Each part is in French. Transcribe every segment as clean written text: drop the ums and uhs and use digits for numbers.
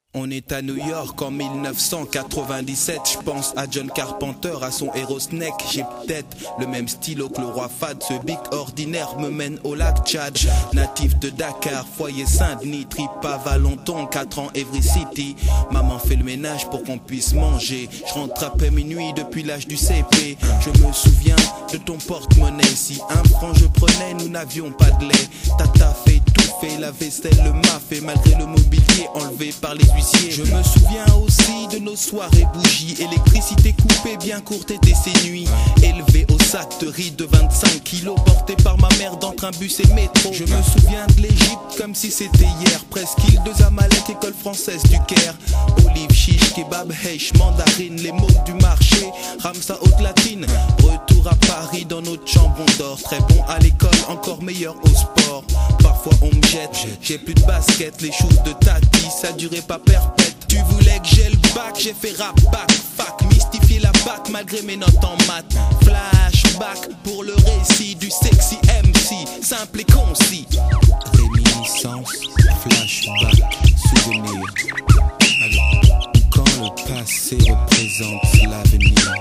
On est à New York en 1997. Je pense à John Carpenter, à son héros Snake. J'ai peut-être le même stylo que le roi Fad. Ce bic ordinaire me mène au lac Tchad. Natif de Dakar, foyer Saint-Denis, trip à Valenton, 4 ans Every City. Maman fait le ménage pour qu'on puisse manger. Je rentre après minuit depuis l'âge du CP. Je me souviens de ton porte-monnaie. Si un franc je prenais, nous n'avions pas de lait. Tata fait tout fait, la vaisselle le m'a fait. Malgré le mobilier enlevé par les huissiers. Je me souviens aussi de nos soirées bougies. Électricité coupée, bien courte étaient ces nuits. Élevé au sac de riz de 25 kilos, porté par ma mère d'entre un bus et métro. Je me souviens de l'Égypte comme si c'était hier. Presqu'île de Zamalek, école française du Caire. Olive, chiche, kebab, heish, mandarine. Les mots du marché, Ramsa haute latine. Retour à Paris dans notre chambre on dort. Très bon à l'école, encore meilleur au sport. Parfois on me jette, j'ai plus de basket. Les choses de tati, ça durait pas perpète. Tu voulais que j'ai le bac, j'ai fait rap, bac, fac. Mystifier la bac malgré mes notes en maths. Flashback pour le récit du sexy MC. Simple et concis. Réminiscence, flashback, souvenir. Quand le passé représente l'avenir.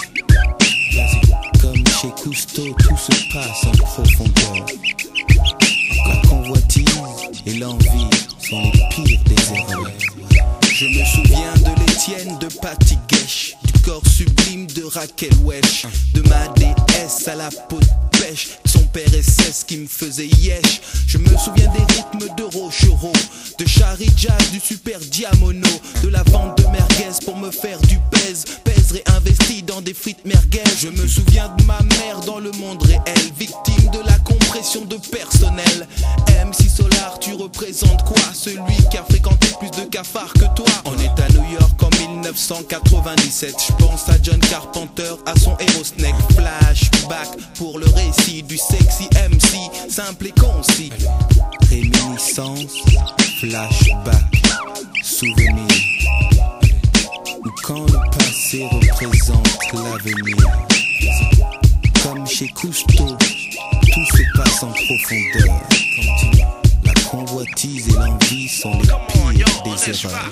Comme chez Cousteau, tout se passe en profondeur. La convoitise et l'envie sont les pires des erreurs. Je me souviens de l'Étienne, de Patty Guèche, du corps sublime de Raquel Welch, de ma déesse à la peau de pêche, de son père SS qui me faisait yesh. Je me souviens des rythmes de Rochereau, de Charlie Jazz, du Super Diamono, de la vente de merguez pour me faire du pèse réinvesti dans des frites merguez. Je me souviens de ma mère dans le monde réel, victime de la compression de personnel. MC Solar, tu représentes quoi? Celui qui a fréquenté plus de cafards que toi. On est à New York en 1997. Je pense à John Carpenter, à son héros Snake. Flashback pour le récit du sexy MC, simple et concis. Réminiscence, flashback, souvenir. Ou quand le passé représente l'avenir. Comme chez Cousteau, tout se passe en profondeur. La convoitise et l'envie sont les pires des erreurs.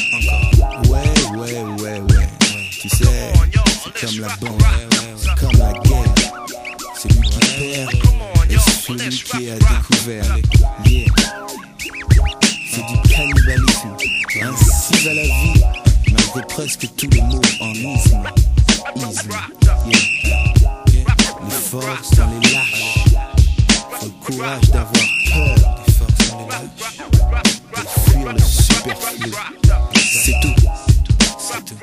Ouais. Tu sais, c'est comme la bombe, c'est comme la guerre. Celui qui perd est celui qui est à découvert. Yeah. C'est du cannibalisme. Ainsi va la vie, malgré presque tous les mots en isme. Les forces sont les lâches. Faut le courage d'avoir peur. Les forces sont les lâches. Pour fuir le superflu. C'est tout. C'est tout.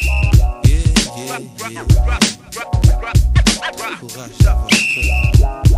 Courage d'avoir peur.